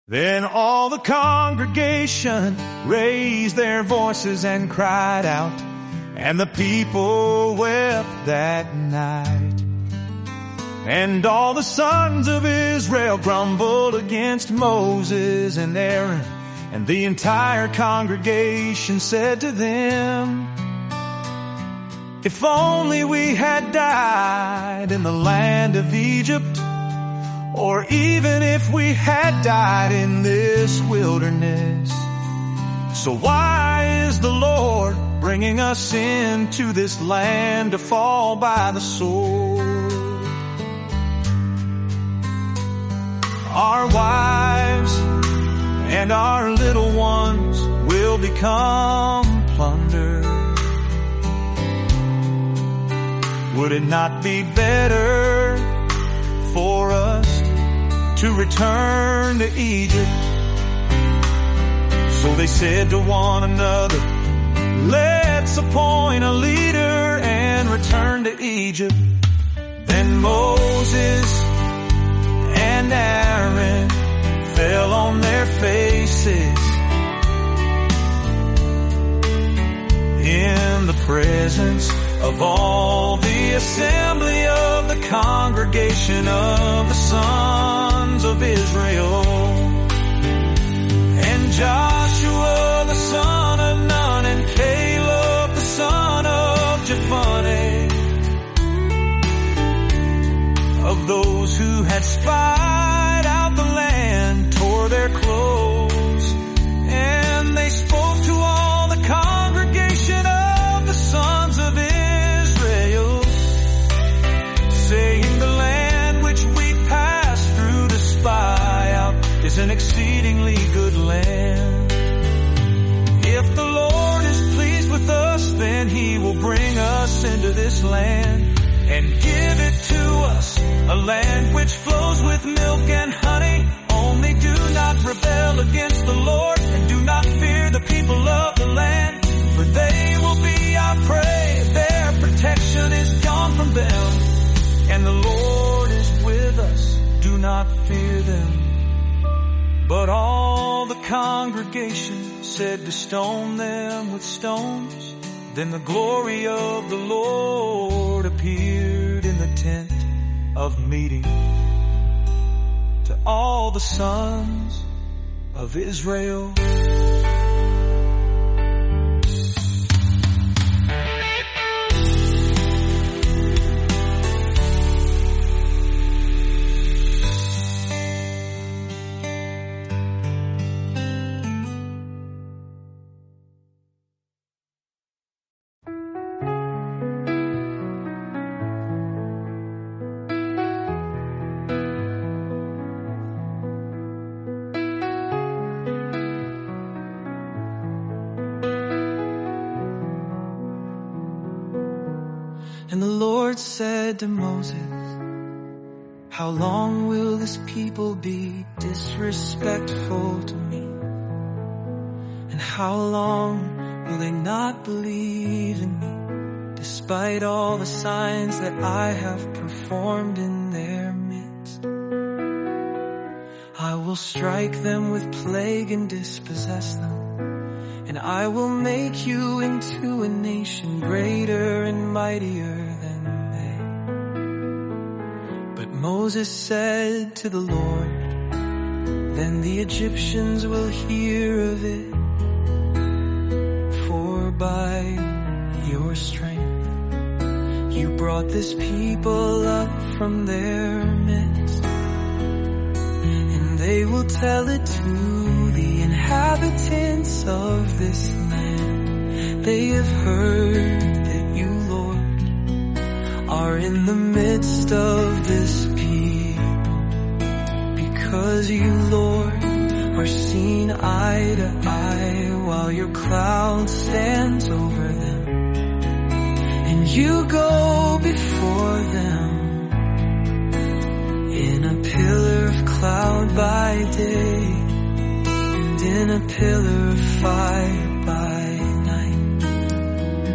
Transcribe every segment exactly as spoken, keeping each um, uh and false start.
Then all the congregation raised their voices and cried out, and the people wept that night. And all the sons of Israel grumbled against Moses and Aaron, and the entire congregation said to them, if only we had died in the land of Egypt, or even if we had died in this wilderness. So why is the Lord bringing us into this land to fall by the sword? Our wives and our little ones will become plunder. Would it not be better for us to return to Egypt? So they said to one another, let's appoint a leader and return to Egypt. Then Moses and Aaron fell on their faces in the presence of all the assembly of the congregation of the sons of Israel. And Joshua the son of Nun and Caleb the son of Jephunneh, of those who had spied out the land, tore their clothes, and they spoke to all the congregation of the sons of Israel, saying, the land which we passed through to spy out is an exceedingly good land. If the Lord is pleased with us, then he will bring us into this land and give it to us, a land which flows with milk and honey. Only do not rebel against the Lord, and do not fear the people of the land, for they will be our prey. Their protection is gone from them, and the Lord is with us. Do not fear them. But all the congregation said to stone them with stones. Then the glory of the Lord appeared in the tent of meeting to all the sons of Israel. And the Lord said to Moses, how long will this people be disrespectful to me? And how long will they not believe in me, despite all the signs that I have performed in their midst? I will strike them with plague and dispossess them, and I will make you into a nation greater and mightier than they. But Moses said to the Lord, then the Egyptians will hear of it, for by your strength you brought this people up from their midst. And they will tell it to the inhabitants of this land. They have heard that you, Lord, are in the midst of this people, because you, Lord, are seen eye to eye while your cloud stands over them, and you go before them in a pillar of cloud by day, and in a pillar of fire by night.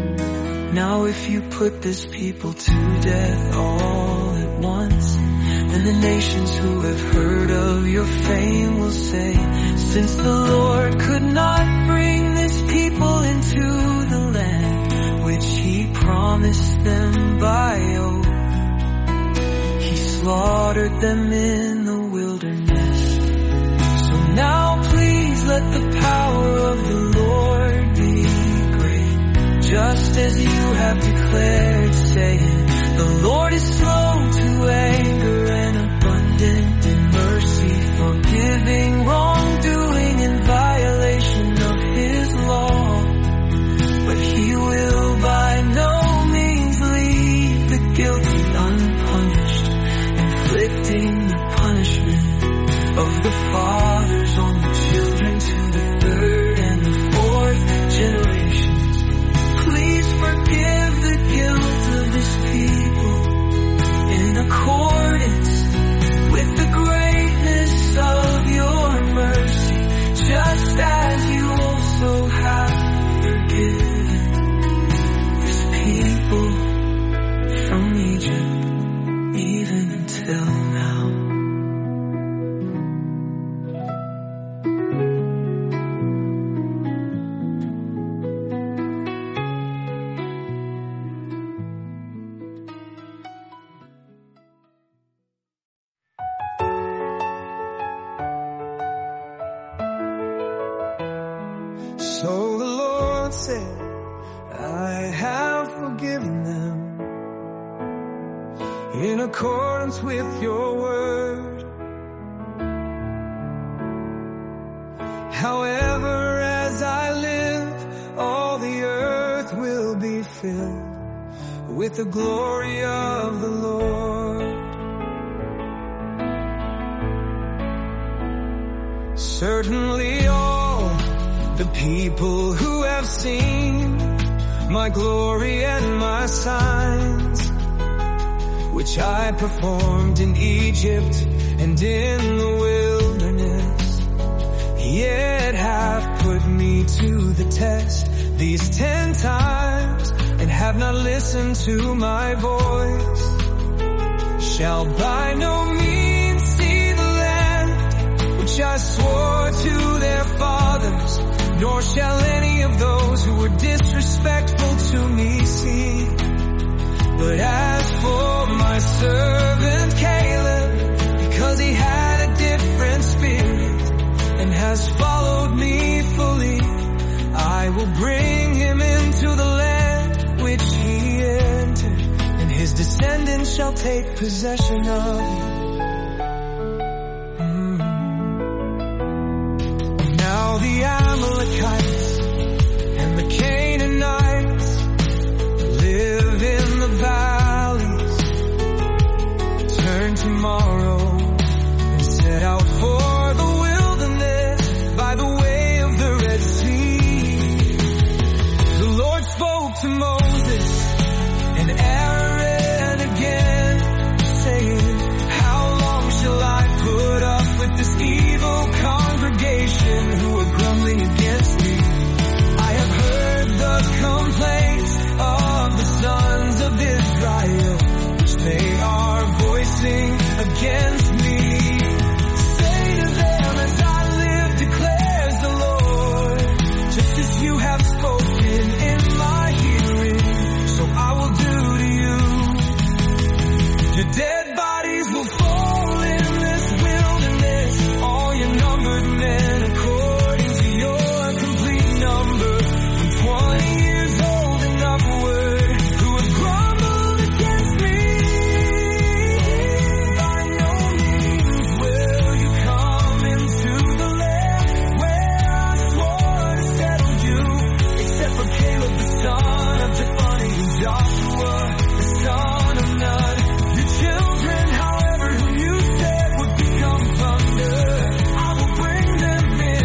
Now if you put this people to death all at once, And the nations who have heard of your fame will say, since the Lord could not bring this people into the land which he promised them by oath, he slaughtered them in the wilderness. So now please let the power of the Lord be great, just as you have declared, saying, the Lord is slow to anger and abundant in mercy, forgiving wrongdoing and violation of his law. But he will by no means leave the guilty unpunished, inflicting the punishment of the fathers on the children to the third and the fourth generations. Please forgive the guilt of this people in accordance with the greatness of your mercy, just as you also have forgiven this people from Egypt, even until now. So the Lord said, I have forgiven them in accordance with your word. However, as I live, all the earth will be filled with the glory of the Lord. Certainly all the people who have seen my glory and my signs, which I performed in Egypt and in the wilderness, yet have put me to the test these ten times, and have not listened to my voice, shall by no means see the land which I swore to their fathers, nor shall any of those who were disrespectful to me see. But as for my servant Caleb, because he had a different spirit and has followed me fully, I will bring him into the land which he entered, and his descendants shall take possession of it. Now the Amalekites and the Canaanites live in the valleys. Turn tomorrow and set out for the wilderness by the way of the Red Sea. The Lord spoke to Moses and Aaron again, saying, how long shall I put up with this evil congregation who are grumbling against me? I have heard the complaints of the sons of Israel, which they are voicing against me. Say to them, as I live, declares the Lord, just as you have spoken in my hearing, so I will do to you. Your dead bodies will fall in this wilderness, all your numbered men according to your complete number, from twenty years old and upward, who have grumbled against me. By no means will you come into the land where I swore to settle you, except for Caleb the son of Jephunneh and Joshua the son of Nun. Your children, however, who you said would become thunder, I will bring them in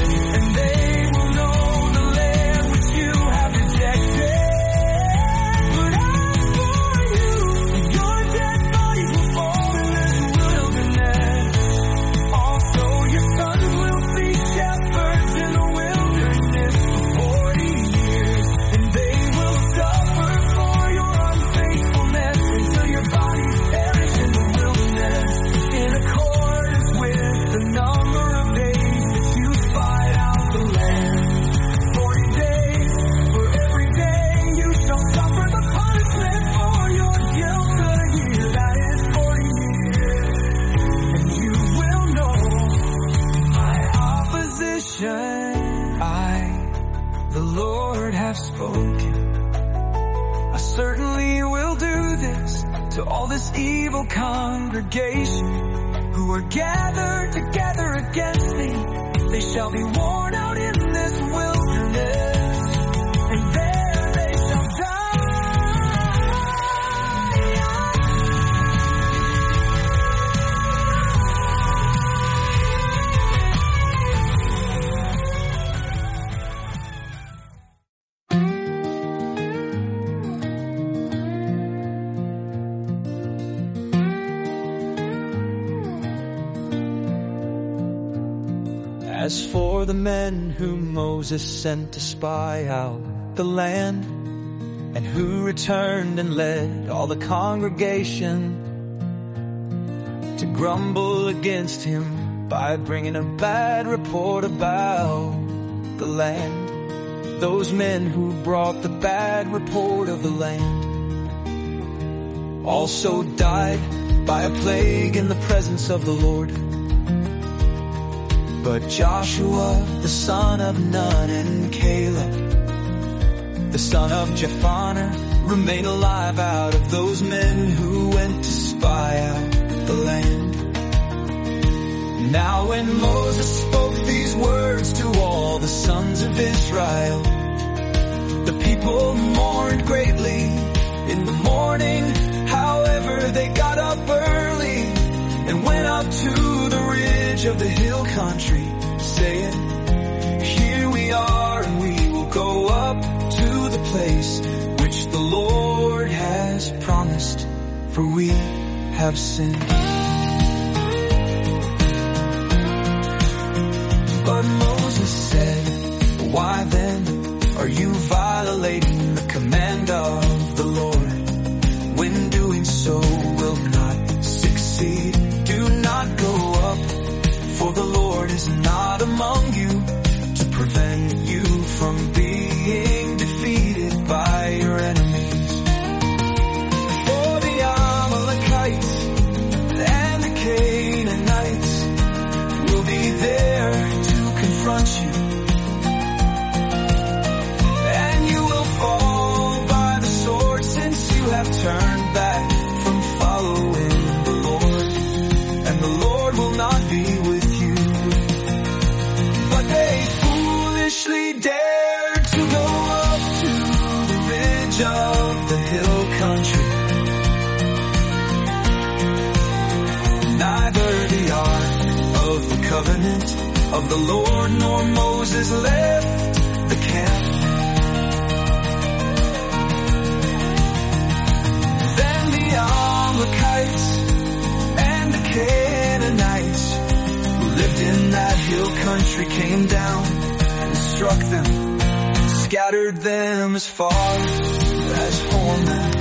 vision. I, the Lord, have spoken. I certainly will do this to all this evil congregation who are gathered together against me. They shall be worn out in this wilderness, and there they shall die. As for the men whom Moses sent to spy out the land, and who returned and led all the congregation to grumble against him by bringing a bad report about the land, those men who brought the bad report of the land also died by a plague in the presence of the Lord. But Joshua, the son of Nun, and Caleb, the son of Jephunneh, remained alive out of those men who went to spy out the land. Now when Moses spoke these words to all the sons of Israel, the people mourned greatly in the morning. However, they got up early and went up to the ridge of the hill country, saying, here we are, and we will go up to the place which the Lord has promised, for we have sinned. But Moses said, why then are you violating the command of the Lord? When doing so will not succeed. Do not go up, for the Lord is not among you to prevent you from being defeated by your enemies. For the Amalekites and the Canaanites will be there to confront you, and you will fall by the sword, since you have turned back from following the Lord, and the Lord will not be with you. But they foolishly dared to go up to the ridge of the hill country. Neither the ark of the covenant of the Lord nor Moses left the camp. Then the Amalekites and the Canaanites who lived in that hill country came down and struck them, scattered them as far as Hormah.